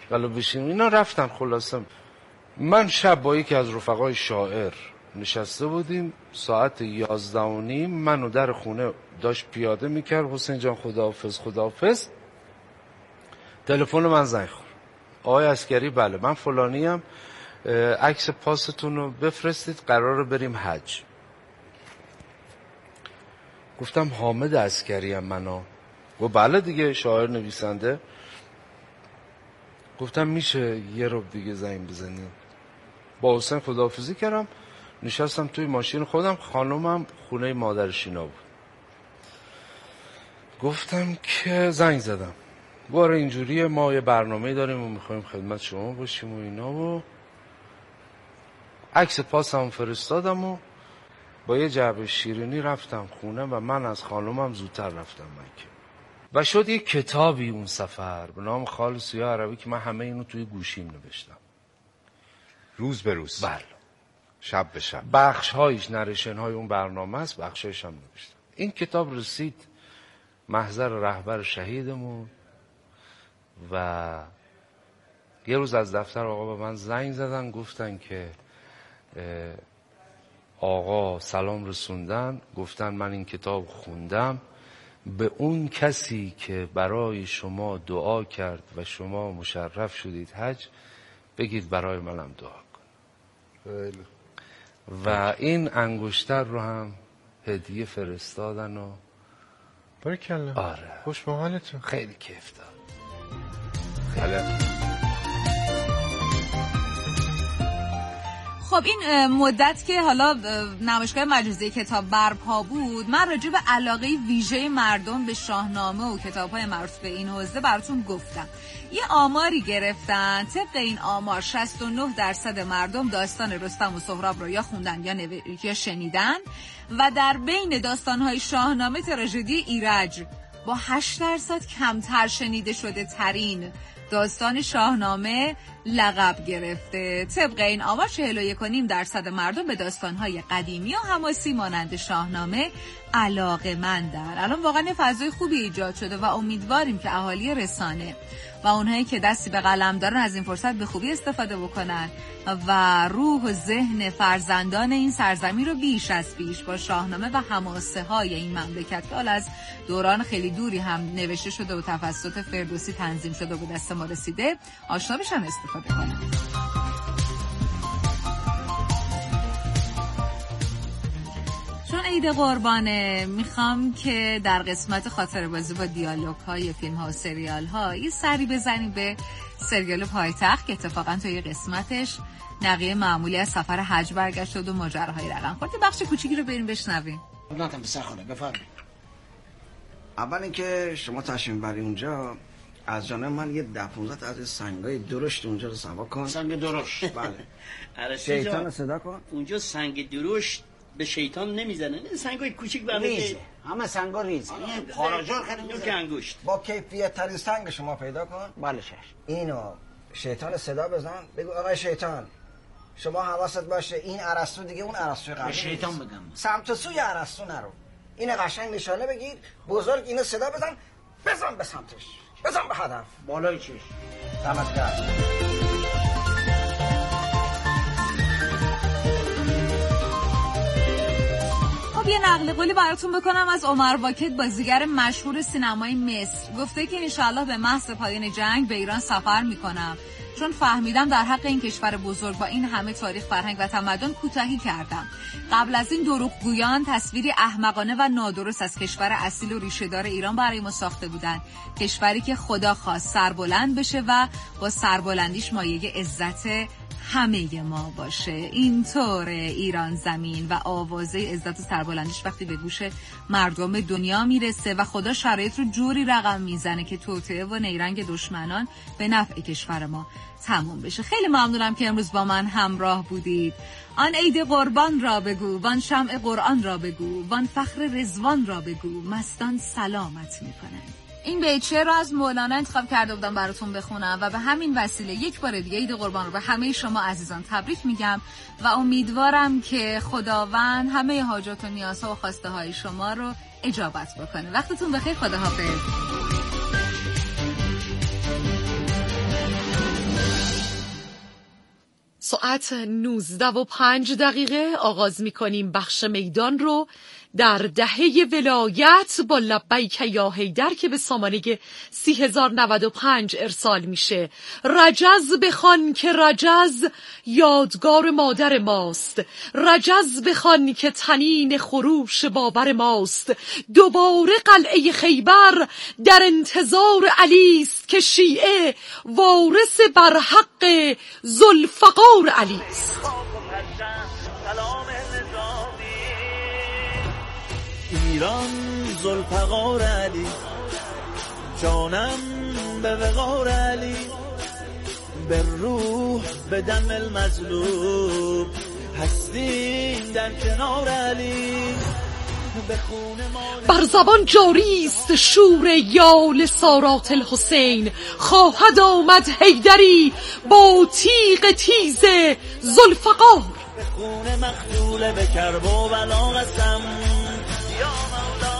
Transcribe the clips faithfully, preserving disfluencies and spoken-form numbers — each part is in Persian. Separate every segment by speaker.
Speaker 1: ولی بشینیم اینا رفتن. خلاصم من شب با یکی از رفقای شاعر نشسته بودیم، ساعت یازده و نیم منو در خونه داشت پیاده میکرد. حسین جان خداحافظ خداحافظ. تلفن من زنگ خورد، آقای عسکری بله من فلانیم، عکس پاستون رو بفرستید قراره بریم حج. گفتم حامد عسکری ام منو. گفت بله دیگه شاعر نویسنده. گفتم میشه یه رب دیگه زنگ بزنیم. با حسین خداحافظی کردم، نشستم توی ماشین خودم. خانومم خونه مادر شینا بود. گفتم که زنگ زدم باره اینجوریه ما یه برنامه داریم و میخوایم خدمت شما باشیم و اینا و عکس پاسم فرستادم و با یه جعبه شیرینی رفتم خونه و من از خانومم زودتر رفتم مکه. و شد یه کتابی اون سفر به نام خال سیاه عربی که من همه اینو توی گوشیم نوشتم.
Speaker 2: روز به روز؟
Speaker 1: بله.
Speaker 2: شب به شب؟
Speaker 1: بخش هایش نریشن های اون برنامه است، بخش هایش هم نوشتم. این کتاب رسید محضر رهبر شهیدمون و یه روز از دفتر آقا به من زنگ زدن، گفتن که آقا سلام رسوندن، گفتن من این کتاب خوندم، به اون کسی که برای شما دعا کرد و شما مشرف شدید حج بگید برای منم دعا کن. و این انگشتر رو هم هدیه فرستادن و
Speaker 3: بارکالله.
Speaker 1: آره
Speaker 3: خوش به حالتون.
Speaker 1: خیلی کیف داد.
Speaker 2: خیلی.
Speaker 4: خب این مدت که حالا نمایشگاه مجازی کتاب برپا بود، من راجع به علاقه ویژه مردم به شاهنامه و کتاب‌های مربوط به این حوزه براتون گفتم. یه آماری گرفتن، طبق این آمار شصت و نه درصد مردم داستان رستم و سهراب رو یا خوندن یا, نو... یا شنیدن و در بین داستان‌های شاهنامه تراژدی ایرج با هشت درصد کمتر شنیده شده ترین داستان شاهنامه لقب گرفته. طبق این آمار چهل و یک و نیم درصد مردم به داستان‌های قدیمی و حماسی مانند شاهنامه علاقه‌مندن. الان واقعا یه فضای خوبی ایجاد شده و امیدواریم که اهالی رسانه و اونهایی که دستی به قلم دارن از این فرصت به خوبی استفاده بکنن و روح و ذهن فرزندان این سرزمین رو بیش از پیش با شاهنامه و حماسه های این مملکت که حالا از دوران خیلی دوری هم نوشته شده و توسط فردوسی تنظیم شده و به دست ما رسیده آشنا بشن استفاده کنن. چون عید قربانه میخوام که در قسمت خاطره بازی با دیالوگ های فیلم ها و سریال ها یه سری بزنیم به سریال پایتخت که اتفاقا توی قسمتش نقیه معمولی از سفر حج برگشت و ماجراهای رقم خورد. یه بخش کوچیکی رو بریم بشنویم.
Speaker 5: ناتم به سرخانه بفرمایید. اول اینکه شما تشریف بری اونجا از جانب من یه ده پونزده از سنگای درشت اونجا رو سوا کن.
Speaker 6: سنگ درشت؟
Speaker 5: بله. شیطان صدا کن.
Speaker 6: اونجا سنگ درشت به شیطان نمیزنه، نه سنگای کوچیک به
Speaker 5: ریزه، همه سنگا ریزه. این پاراجور خیلی
Speaker 6: که انگشت
Speaker 5: با کیفیت ترین سنگ شما پیدا کن. بله شش. اینو شیطان صدا بزن، بگو آقای شیطان شما حواست باشه این ارسطو دیگه اون ارسطو قبلی
Speaker 6: شیطان بگم
Speaker 5: سمت سوی ارسطو نرو. این قشنگ نشانه بگیر، بزرگ اینو صدا بزن، بزن به سمتش، بزن به هدف بالای چش. دمت گرم.
Speaker 4: یه نقل قولی براتون بکنم از عمر واکد بازیگر مشهور سینمای مصر. گفته که انشالله به محض پایان جنگ به ایران سفر میکنم چون فهمیدم در حق این کشور بزرگ با این همه تاریخ، فرهنگ و تمدن کوتاهی کردم. قبل از این دروغگویان تصویری احمقانه و نادرست از کشور اصیل و ریشه‌دار ایران برای ما ساخته بودند. کشوری که خدا خواست سربلند بشه و با سربلندیش مایه عزت همه ما باشه. اینطور ایران زمین و آوازه عزت و سربلندیش وقتی به گوش مردم دنیا میرسه و خدا شرایط رو جوری رقم میزنه که توطئه و نیرنگ دشمنان به نفع کشور ما تموم بشه. خیلی ممنونم که امروز با من همراه بودید. آن عید قربان را بگو، وان شمع قرآن را بگو، وان فخر رضوان را بگو، مستان سلامت میکنن. این بیت شعر رو از مولانا انتخاب کرده بودم براتون بخونم و به همین وسیله یک بار دیگه عید قربان رو به همه شما عزیزان تبریک میگم و امیدوارم که خداوند همه حاجات و نیازها و خواسته های شما رو اجابت بکنه. وقتتون بخیر. خداحافظ.
Speaker 7: ساعت نوزده و پنج دقیقه آغاز می کنیم بخش میدان رو در دهه ولایت با لبیک یا حیدر که به سامانه سی هزار و نود و پنج ارسال میشه. رجز بخوان که رجز یادگار مادر ماست، رجز بخوان که تنین خروش بابر ماست. دوباره قلعه خیبر در انتظار علی است که شیعه وارث بر حق ذوالفقار علی است.
Speaker 8: ایران ذوالفقار علی، جانم به وقار علی، به روح به دم المظلوم هستیم در کنار علی.
Speaker 7: بر زبان جاری است شور یال سارات الحسین، خواهد آمد حیدری با تیغ تیز ذوالفقار.
Speaker 8: به خون مقتول به کرب و بلا قسم یا مولا،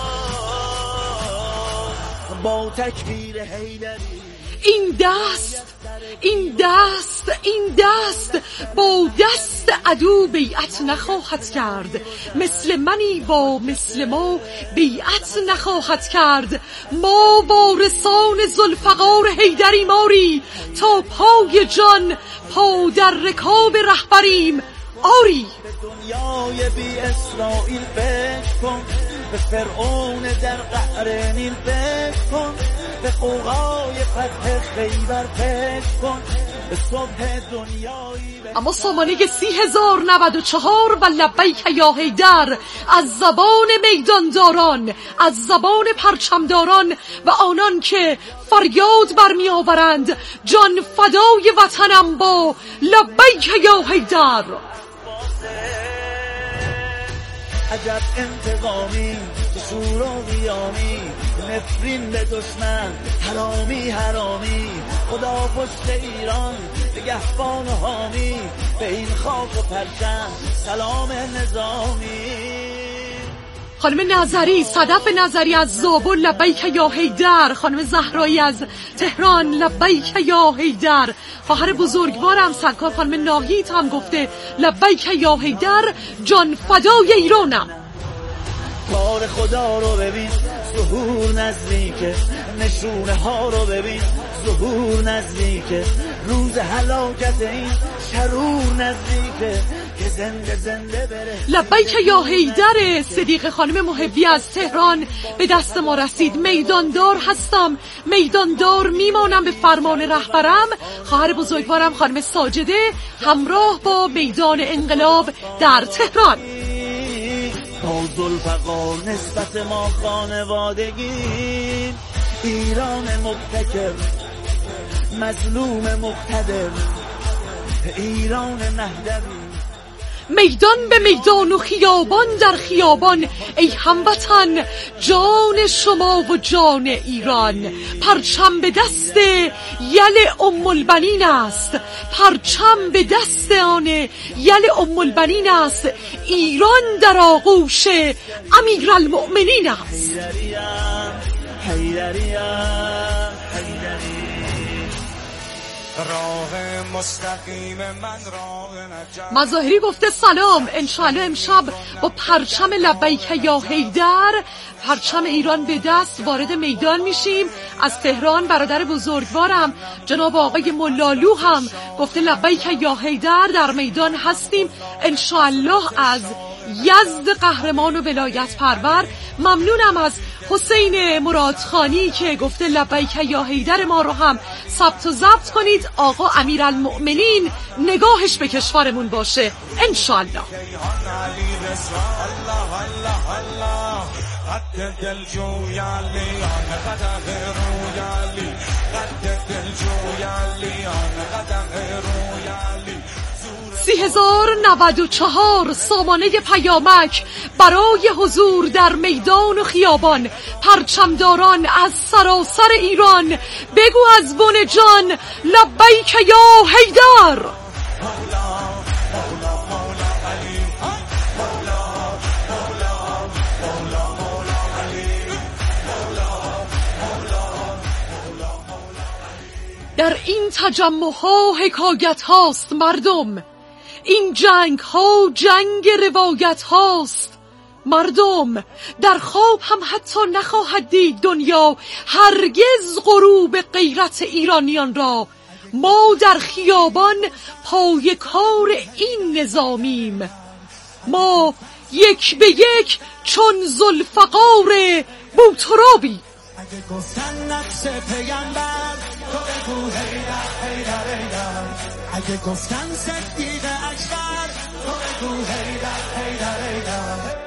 Speaker 8: با تکبیر حیدری.
Speaker 7: این دست این دست این دست با دست عدو بیعت نخواهد کرد، مثل منی با مثل ما بیعت نخواهد کرد. ما وارثان ذوالفقار حیدری ماری، تا پای جان پا در رکاب رهبریم آری.
Speaker 8: به دنیای بی اسرائیل فکر کن، به فرعون در قعر نیل فکر کن، به قوقای فتح خیبر فکر کن، به صبح دنیایی.
Speaker 7: اما سامانه سی هزار و نود و چهار و لبیک یا حیدر از زبان میدانداران، از زبان پرچمداران و آنان که فریاد برمی آورند جان فدای وطنم با لبیک یا حیدر.
Speaker 8: عجب انتقامی شور و قیامی، نفرین به دشمن حرامی حرامی. خدا پشت ایران نگهبان و حامی، به این خاک و پرچم سلام نظامی.
Speaker 7: خانم نظری، صدف نظری از زابل لبیک یا حیدر، خانم زهرایی از تهران لبیک یا حیدر، خواهر بزرگوارم سرکار خانم ناهید هم گفته لبیک یا حیدر، جان فدای ایرانم.
Speaker 8: کار خدا رو ببین ظهور نزدیکه، نشونه ها رو ببین ظهور نزدیکه، روز هلاکت این شرور نزدیکه که زنده زنده بره.
Speaker 7: لبیک یا حیدر صدیق خانم محبی از تهران به دست ما رسید. میداندار هستم، میداندار میمانم به فرمان رهبرم. خواهر بزرگوارم خانم ساجده همراه با میدان انقلاب در تهران.
Speaker 8: با ذوالفقار نسبت ما خانوادگی، ایران مبتکر مظلوم مقتدر، ایران مهدوی.
Speaker 7: میدان به میدان و خیابان در خیابان ای هموطن، جان شما و جان ایران. پرچم به دست یل ام البنین است، پرچم به دست آن یل ام البنین است. ایران در آغوش امیرالمؤمنین است.
Speaker 8: حیدریم حیدریم
Speaker 9: راه مستقیم من راه نجات.
Speaker 7: مظاهری گفته سلام، انشاءالله امشب با پرچم لبیک یا حیدر، پرچم ایران به دست وارد میدان میشیم. از تهران برادر بزرگوارم جناب آقای ملالو هم گفته لبیک یا حیدر، در میدان هستیم انشاءالله. از یزد قهرمان و ولایت پرور ممنونم از حسین مرادخانی که گفته لبیک یا حیدر ما رو هم ثبت و ضبط کنید. آقا امیرالمؤمنین نگاهش به کشورمون باشه انشاءالله. سی هزار و نود و چهار سامانه پیامک برای حضور در میدان و خیابان. پرچمداران از سراسر ایران بگو از بن جان لبیک یا حیدر. در این تجمع ها حکایت هاست مردم، این جنگ ها جنگ روایت هاست مردم. در خواب هم حتی نخواهد دید دنیا هرگز غروب غیرت ایرانیان را. ما در خیابان پای کار این نظامیم، ما یک به یک چون ذوالفقار بوترابی.
Speaker 9: اگه گفتن نقش پیغمبر تو بگو هیدر هیدر هیدر، اگه گفتن صدیق اکبر تو بگو هیدر هیدر هیدر.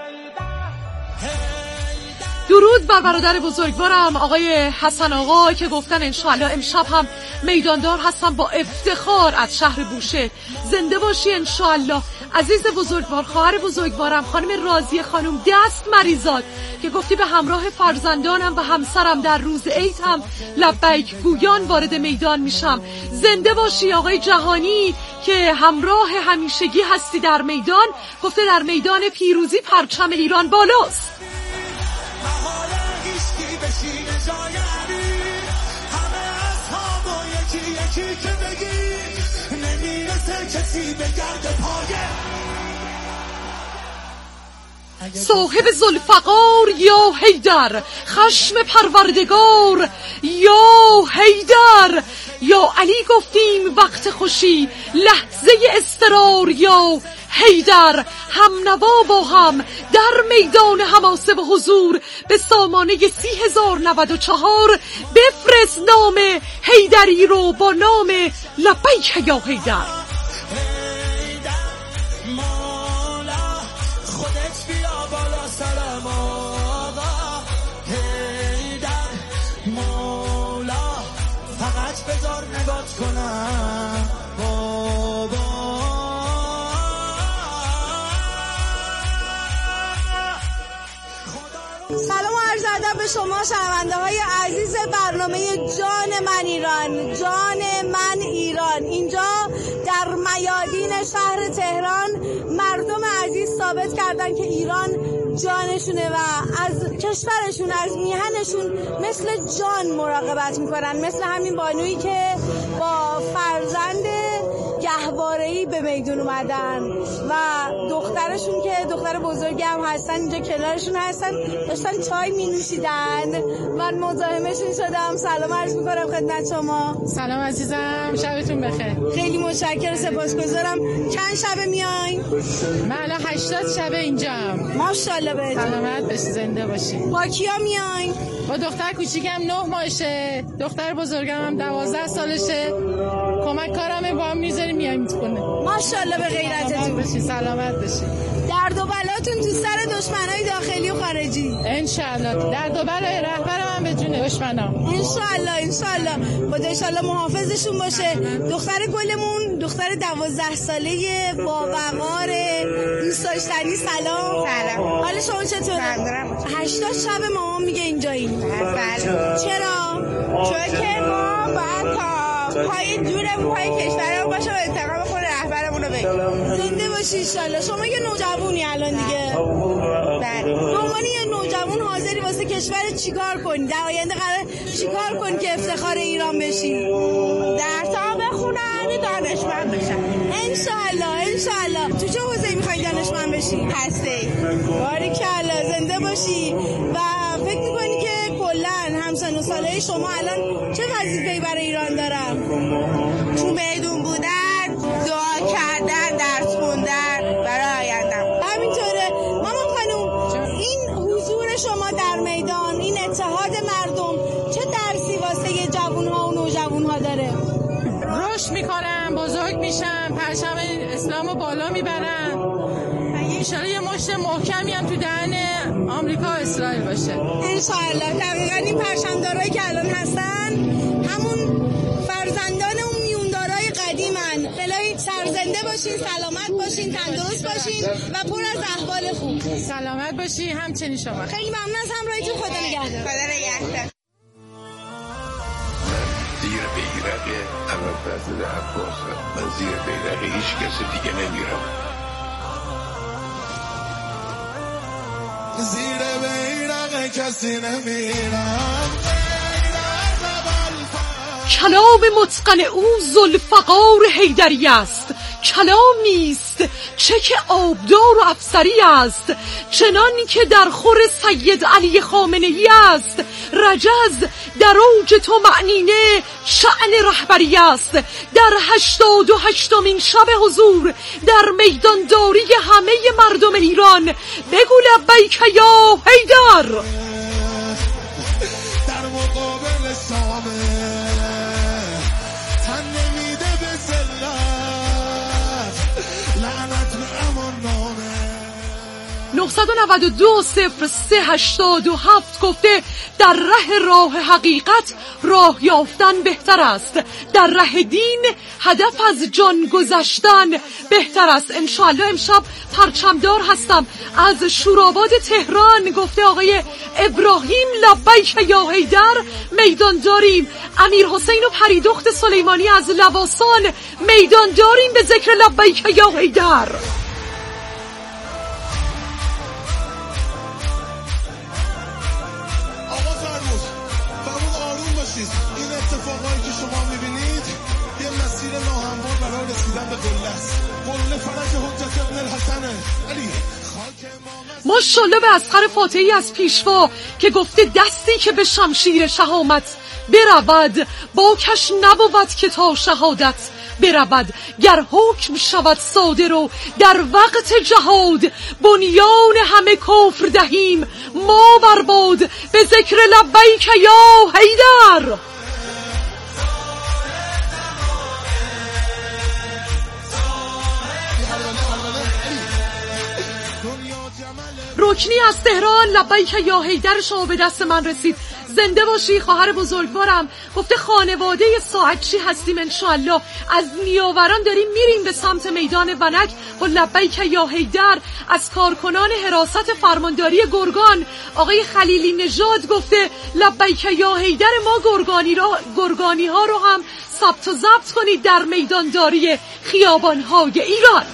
Speaker 7: درود بر برادر بزرگوارم آقای حسن آقا که گفتن انشاءالله امشب هم میداندار هستم با افتخار از شهر بوشهر. زنده باشی انشاءالله. عزیز بزرگوار، خواهر بزرگوارم خانم راضیه خانم دست مریزاد که گفتی به همراه فرزندانم و همسرم در روز عید هم لبیک گویان وارد میدان میشم. زنده باشی آقای جهانی که همراه همیشگی هستی در میدان. گفته در میدان پیروزی پرچم ایران بالاست.
Speaker 9: بشین جای علی همه از هامو یکی یکی که بگی نمیرسه کسی به گرد پایه.
Speaker 7: صاحب ذوالفقار یا حیدر، خشم پروردگار یا حیدر، یا علی گفتیم وقت خوشی لحظه استرار یا حیدر. هم نوا با هم در میدان حماسه و حضور به سامانه سی هزار نود و چهار بفرست نام حیدری رو با نام لبیک یا حیدر.
Speaker 10: سلام و عرض ادب به شما شنونده های عزیز برنامه جان من ایران. جان من ایران اینجا در میادین شهر تهران مردم عزیز ثابت کردن که ایران جانشونه و از کشورشون از میهنشون مثل جان مراقبت میکنن، مثل همین بانویی که با فرزند گهواره‌ای به میدون اومدن و دخترشون که دختر بزرگی هم هستن اینجا کنارشون هستن، داشتن چای می نوشیدن. من مزاحمشون شدم. سلام عرض میکنم خدمت شما.
Speaker 11: سلام عزیزم، شبتون بخیر.
Speaker 10: خیلی متشکرم، سپاسگزارم. چند شبه میاین؟
Speaker 11: من الان هشتاد شبه اینجام.
Speaker 10: ماشاءالله بهتون.
Speaker 11: سلامت باشی، زنده باشی.
Speaker 10: با کیا میاین؟
Speaker 11: با دختر کوچیکم نه ماهشه، دختر بزرگم هم دوازده سالشه. کمک کارم با هم میذاریم میایم خونه.
Speaker 10: ماشاءالله به غیرتتون.
Speaker 11: باشی، سلامت باشی.
Speaker 10: درد و بلاتون تو سر دشمنای داخلی و خارجی
Speaker 11: ان شاء الله. درد و بلای رهبر من به جون دشمنام
Speaker 10: ان شاء الله. ان شاء الله خدا ان شاء الله محافظشون باشه. دختر گلمون دختر دوازده ساله با وقار دوست داشتنی. سلام.
Speaker 12: سلام.
Speaker 10: حال شما چطوره؟ هشتاد شب مامان میگه اینجایی.
Speaker 12: بله.
Speaker 10: چرا؟
Speaker 12: چون که ما باید تا پای جونمون پای کشورمون باشه و انتقام خود رهبرمون رو بگیریم.
Speaker 10: زنده باشی ان شاء الله. شما یه نوجوانی الان دیگه.
Speaker 12: بله.
Speaker 10: به عنوان یه نوجوان حاضری واسه کشور چیکار کنی؟ در آینده قرار چیکار کنی که افتخار ایران بشی؟
Speaker 12: درس‌ها بخونم، دانشمند بشم.
Speaker 10: ان شاء الله. ان شاء الله. تو چه حوزه‌ای می‌خوای دانشمند بشی؟
Speaker 12: هسته‌ای.
Speaker 10: باریکلا، زنده باشی. و فکر می‌کنی که کلاً همسن و ساله شما الان چه وظیفه‌ای برای ایران دارن؟
Speaker 12: تو میدون بودن، دعا کردن، درس خوندن برای آیندم.
Speaker 10: همینطوره. مامان خانم، این حضور شما در میدان، این اتحاد مردم چه درسی واسه جوان‌ها و نوجوان‌ها داره؟
Speaker 11: رشد میکنم، بزرگ میشم، پرچم اسلامو بالا میبرم. انشالله یه مشت محکمی هم تو دهن آمریکا و اسرائیل باشه.
Speaker 10: انشالله. دقیقا این پرچمدارایی که الان هستن همون فرزندان اون میوندارای قدیمن. الهی سرزنده باشین، سلامت باشین، تندرست باشین و پر از احوال خوب.
Speaker 11: سلامت باشی همچنین شما.
Speaker 10: خیلی ممنون از همراهیتون. خدا نگهدار.
Speaker 12: خدا نگهدار.
Speaker 13: زیر بیرق ابوالفضل عباسم. من زیر بیرق هیچ کس دیگه نمیرم.
Speaker 9: زیر بیرق کسی نمیرم. بیرق ابوالفضل
Speaker 7: کلام متقن او ذوالفقار حیدری است. کلام نیست چه که آبدار و افسری است، چنان که در خور سید علی خامنه‌ای است. رجز در اوج تو معنینه شأن رهبری است. در هشتاد و هشتمین شب حضور در میدانداری همه مردم ایران بگو لبیک یا حیدر.
Speaker 9: در مقابل سامه تن نمیده به ذلت، لعنت به امان نامه.
Speaker 7: نه نه دو صفر سه هشتاد و هفت گفته در ره راه حقیقت راه یافتن بهتر است، در ره دین هدف از جان گذشتن بهتر است. انشاءالله امشب پرچمدار هستم از شوراباد تهران. گفته آقای ابراهیم لبیک یا حیدر. میدان داریم امیر حسین و پریدخت سلیمانی از لواسان. میدان داریم به ذکر لبیک یا حیدر.
Speaker 9: این اتفاقایی که شما میبینید یه مسیر ناهموار برای رسیدن به قله است. قله فرج حجت ابن الحسن علی.
Speaker 7: ماشاءالله به اصغر فاتحی از پیشوا که گفته دستی که به شمشیر شهامت برود با کش نبود که تا شهادت برود. گر حکم شود صادر و در وقت جهاد بنیان همه کفر دهیم ما برباد به ذکر لبیک یا حیدر. رکنی از تهران لبیک یا حیدر شما به دست من رسید. زنده باشی خواهر بزرگوارم. گفته خانواده ساعتچی هستیم انشاءالله. از نیاوران داریم میریم به سمت میدان ونک و لبیک یا حیدر. از کارکنان حراست فرمانداری گرگان آقای خلیلی نژاد گفته لبیک یا حیدر ما گرگانی, را گرگانی ها رو هم ثبت و ضبط کنید در میدانداری خیابان‌های ایران.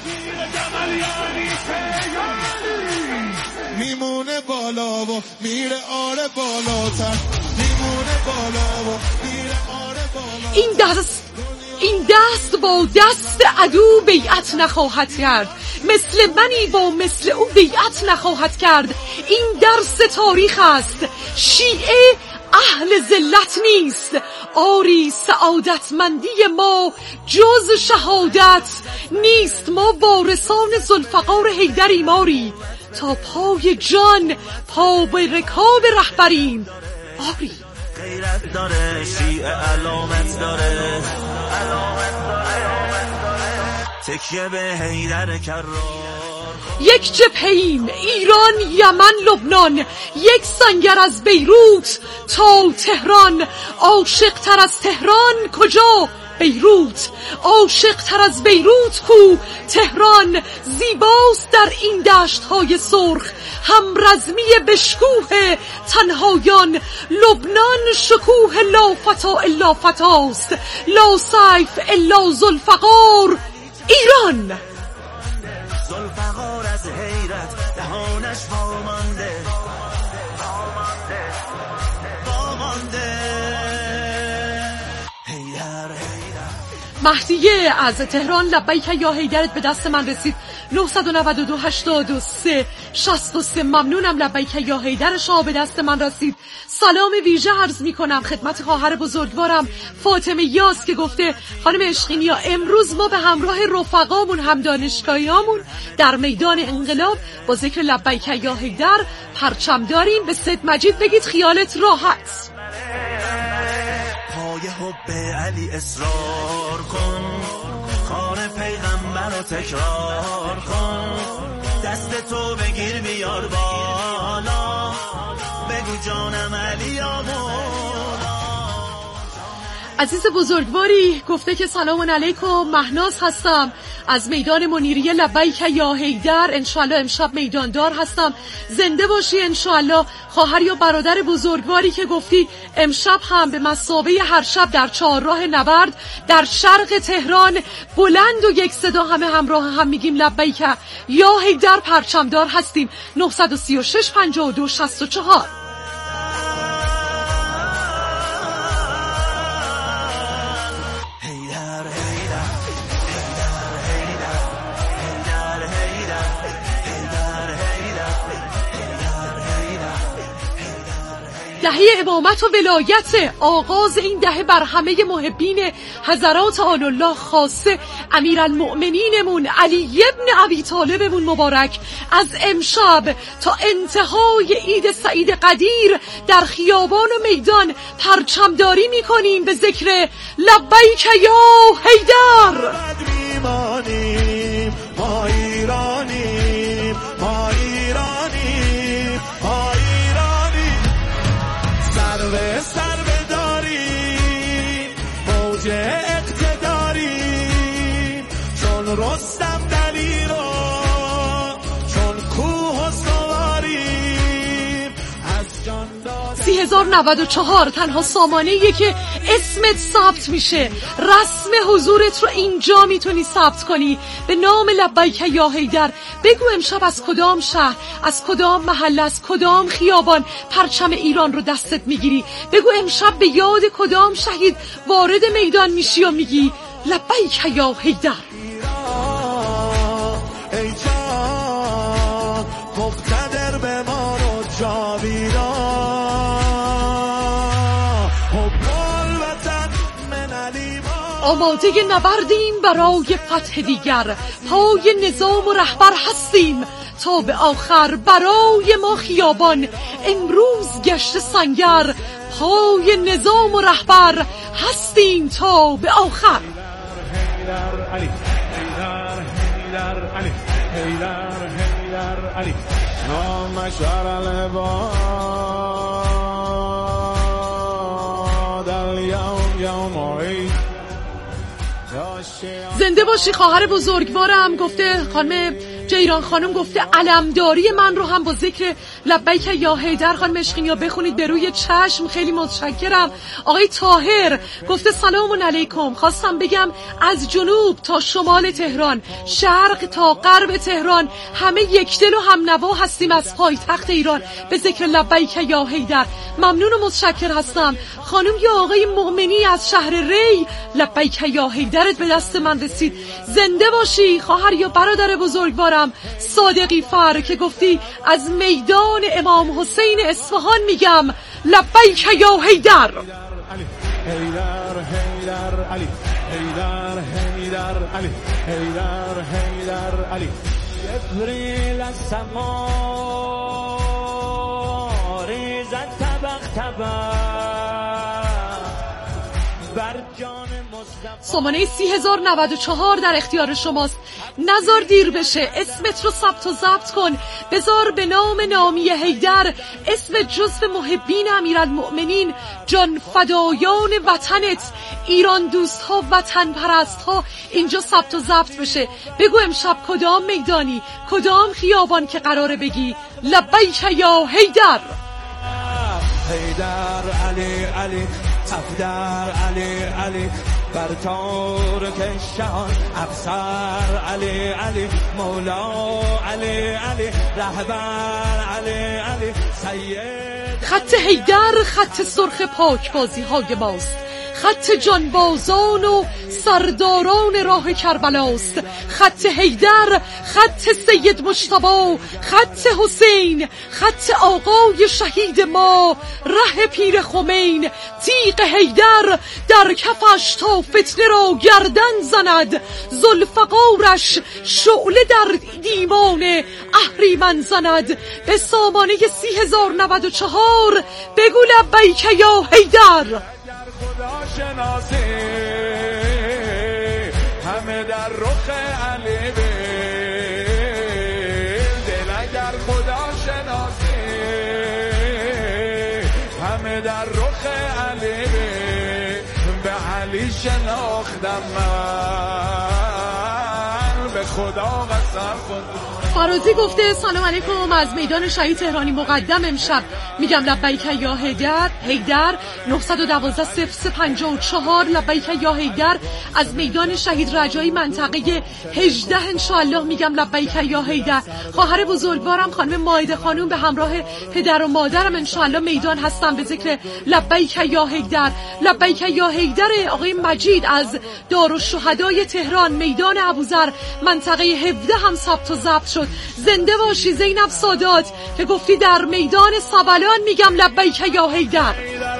Speaker 9: میمونه بالا و میره آره بالاتر، میمونه بالا و میره آره بالاتر.
Speaker 7: این دست این دست با دست عدو بیعت نخواهد کرد، مثل منی با مثل او بیعت نخواهد کرد. این درس تاریخ است. شیعه اهل ذلت نیست. آری سعادتمندی ما جز شهادت نیست. ما وارثان ذوالفقار حیدریم. آری تا پای جان پا به رکاب رهبریم. آری
Speaker 8: غیرت داره، شیعه علامت داره، علامت داره، تکیه به حیدر کرار.
Speaker 7: یک جبهه‌ایم ایران، یمن، لبنان. یک سنگر از بیروت تا تهران. عاشق تر از تهران کجا؟ بیروت. عاشق تر از بیروت کو؟ تهران. زیباست در این دشت های سرخ هم رزمی بشکوه تنهایان. لبنان شکوه لا فتا الا فتاست، لا سیف الا ذوالفقار ایران.
Speaker 8: ذوالفقار از حیرت دهانش وامانده، وامانده. حیدر
Speaker 7: مهدیه از تهران لبیک یا حیدرت به دست من رسید. نه نه دو هشتاد و سه شصت و سه ممنونم. لبیک یا حیدر شما به دست من رسید. سلام ویژه عرض می کنم خدمت خواهر بزرگوارم فاطمه یاس که گفته خانم عشقینیا امروز ما به همراه رفقامون هم دانشگاهیامون در میدان انقلاب با ذکر لبیک یا حیدر پرچم داریم. به سید مجید بگید خیالت راحت.
Speaker 8: پای حب علی اصرار کن، کار پیغمبر رو تکرار کن، دست تو بگیر بیار بالا، بگو جانم علی آمونا.
Speaker 7: عزیز بزرگواری گفته که سلام علیکم، مهناز هستم از میدان منیریه. لبیک یا حیدر. انشالله امشب میداندار هستم. زنده باشی انشالله. خواهر یا برادر بزرگواری که گفتی امشب هم به مثابه هر شب در چهارراه نبرد در شرق تهران بلند و یک صدا همه همراه هم میگیم لبیک یا حیدر پرچمدار هستیم. نه سه شش پنجاه و دو شصت و چهار. دهه امامت و ولایت. آغاز این دهه بر همه محبین حضرات آل الله خاصه امیرالمؤمنینمون علی ابن ابی طالبمون مبارک از امشب تا انتهای عید سعید قدیر در خیابان و میدان پرچمداری میکنیم به ذکر لبیک یا حیدر.
Speaker 9: ما ایرانیم، ما ایرانیم، ما ایرانیم، سر به سر بداریم، موج اقتداریم، چون رستم دلیرو، چون کوه و سواریم، از جان
Speaker 7: سی هزار و نود و چهار تنها سامانه‌ایه که اسمت ثبت میشه، رسم حضورت رو اینجا میتونی ثبت کنی به نام لبیک یا حیدر. بگو امشب از کدام شهر، از کدام محله، از کدام خیابان پرچم ایران رو دستت میگیری. بگو امشب به یاد کدام شهید وارد میدان میشی و میگی لبیک یا حیدر.
Speaker 9: ای جان مقتدر به ما رو جاویدان،
Speaker 7: آماده نبردیم برای فتح دیگر، پای نظام و رهبر هستیم تا به آخر. برای ما خیابان امروز گشت سنگر، پای نظام و رهبر هستیم تا به آخر.
Speaker 9: حیدر علی، حیدر حیدر علی، حیدر حیدر علی، نام شرع العباد اليوم يوم عيد.
Speaker 7: زنده باشی خواهر بزرگوارم. گفته خانم جیران خانم، گفته علمداری من رو هم با ذکر لبیک یا حیدر خانم اشقینیا بخونید به روی چشم. خیلی متشکرم. آقای طاهر گفته سلام علیکم، خواستم بگم از جنوب تا شمال تهران، شرق تا غرب تهران، همه یک دل و هم نوا هستیم از پایتخت ایران به ذکر لبیک یا حیدر. ممنون و متشکر هستم. خانم یا آقای مؤمنی از شهر ری، لبیک یا حیدرت به دست من رسید. زنده باشی خواهر یا برادر بزرگوارم صادقی فر که گفتی از میدان امام حسین اصفهان میگم لبیک یا حیدر.
Speaker 9: حیدر حیدر علی، حیدر حیدر علی، حیدر حیدر علی. جبریل السما ریزد طبق طبق بر جان
Speaker 7: سامانه سی هزار و نود و چهار در اختیار شماست. نزار دیر بشه، اسمت رو ثبت و ضبط کن، بذار به نام نامی حیدر اسم جزو محبین امیرالمؤمنین، جان فدایان وطنت، ایران دوست ها، وطن پرست ها اینجا ثبت و ضبط بشه. بگو امشب کدام میدانی، کدام خیابان که قراره بگی لبیک یا حیدر.
Speaker 9: حیدر علی علی، افدر علی علی، بر تارک شان افسر علی علی، مولا علی علی، رهبر علی علی، سید.
Speaker 7: خط حیدر خط سرخ پاک بازی های ماست، خط جانبازان و سرداران راه کربلاست. خط حیدر خط سید مجتبی، خط حسین، خط آقای شهید ما، ره پیر خمین. تیغ حیدر در کفش تا فتنه را گردن زند، ذوالفقارش شعله در دیوان اهریمن زند. به سامانه سی هزار و نود و چهار بگو لبیک یا حیدر.
Speaker 9: خدا شناسی همه در رخ علی بیل، دل اگر خدا شناسی همه در رخ علی بیل، به علی شناختم من، به خدا قسم خود.
Speaker 7: فرازی گفته سلام علیکم، از میدان شهید تهرانی مقدم امشب میگم لبیک یا حیدر. حیدر نه یک دو صفر سه پنج چهار لبیک یا حیدر. از میدان شهید رجایی منطقه هجده انشاءالله میگم لبیک یا حیدر. خواهر بزرگوارم خانم مائده خانوم به همراه پدر و مادرم انشاءالله میدان هستم به ذکر لبیک یا حیدر. لبیک یا حیدر آقای مجید از دارالشهدای تهران، میدان ابوذر، منطقه منطقه هفده هم ثبت و ضبط شد. زنده باشی زینب سادات که گفتی در میدان سبلان میگم لبیک یا حیدر.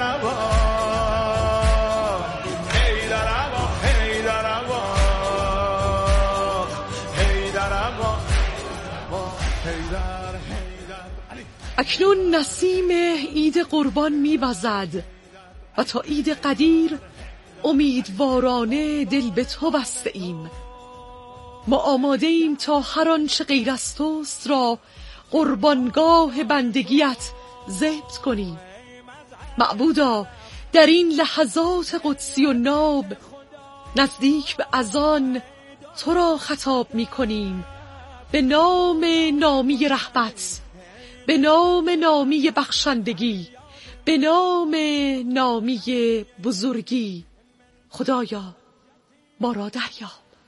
Speaker 7: اکنون نسیم عید قربان میوزد و تا عید قدیر امیدوارانه دل به تو بسته ایم. ما آماده ایم تا هر آنچه غیر از توست را قربانگاه بندگیت ضبط کنیم. معبودا در این لحظات قدسی و ناب نزدیک به اذان تو را خطاب می کنیم به نام نامی رحمت، به نام نامی بخشندگی، به نام نامی بزرگی. خدایا ما را دریاب.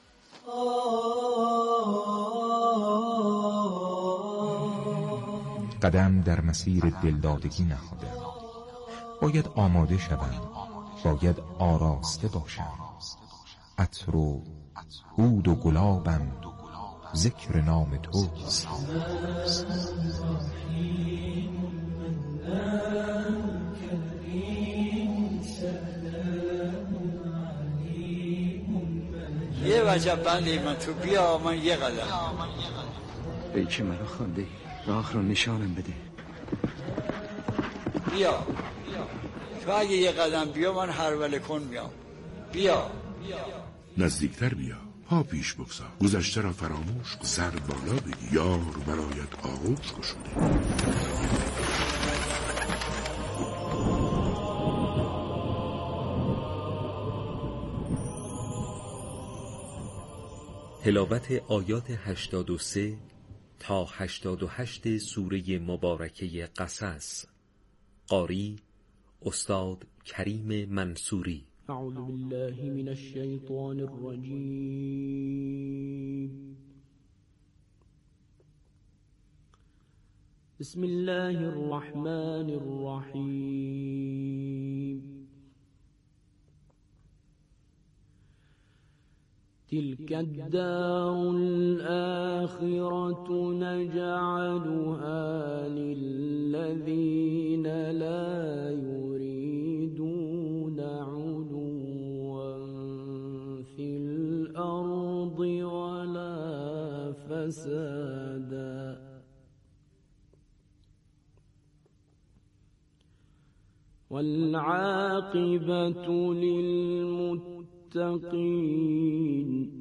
Speaker 14: قدم در مسیر دلدادگی نهادم. باید آماده شوم، باید آراسته باشم. عطر و عود و گلابم ذکر نام توست.
Speaker 6: یه وجب بندی من تو بیا من یه قدم.
Speaker 15: ای که منو خونده راه رو نشانم بده.
Speaker 6: بیا تو اگه یه قدم بیا من هر وله کن میام. بیا
Speaker 13: نزدیکتر بیا، پا پیش بگذار، گذشته را فراموش کن، سر بالا بگی، یار برایت آغوش گشوده.
Speaker 16: تلاوت آیات هشتاد و سه تا هشتاد و هشت سوره مبارکه قصص. قاری استاد کریم منصوری.
Speaker 17: اعوذ بالله من الشیطان الرجیم. بسم الله الرحمن الرحیم. تلك الدار الآخرة نجعلها للذين لا يريدون علوا في الأرض ولا فسادا والعاقبة للمتقين.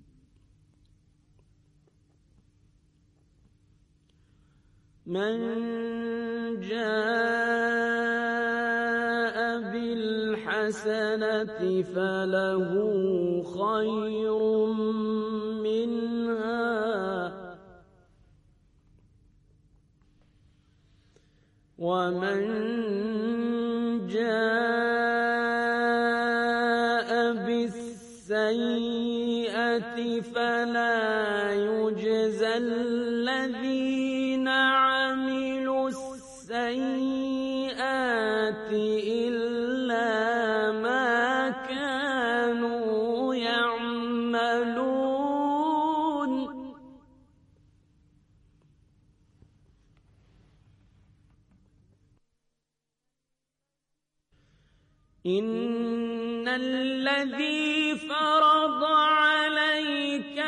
Speaker 17: من جاء بالحسنة فله خير منها ومن جاء بالسيئة فلا يجزى الذين عملوا السيئات إلا ما كانوا يعملون. إن الذي فرض عليك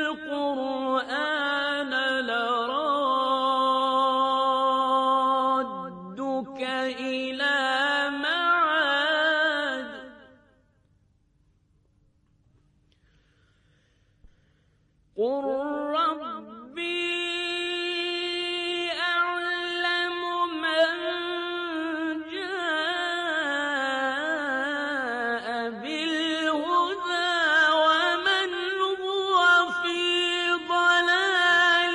Speaker 17: القرآن لرادك إلى معاد قل ربي أعلم من جاء بالهدى ومن هو في ضلال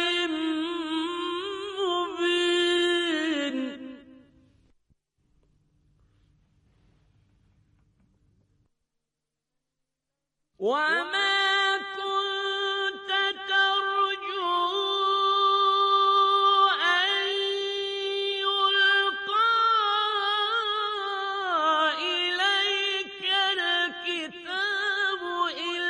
Speaker 17: مبين. وما